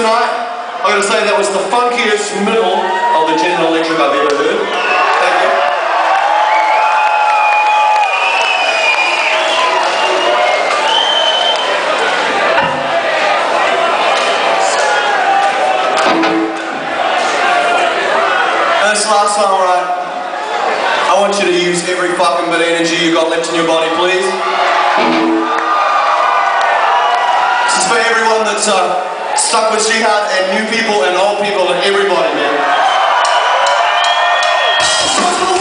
tonight. I'm going to say that was the funkiest middle of the General Electric I've ever heard. Thank you. This last one, right? I want you to use every fucking bit of energy you got left in your body, please. This is for everyone that's stuck with Jihad, and new people and old people and everybody, man.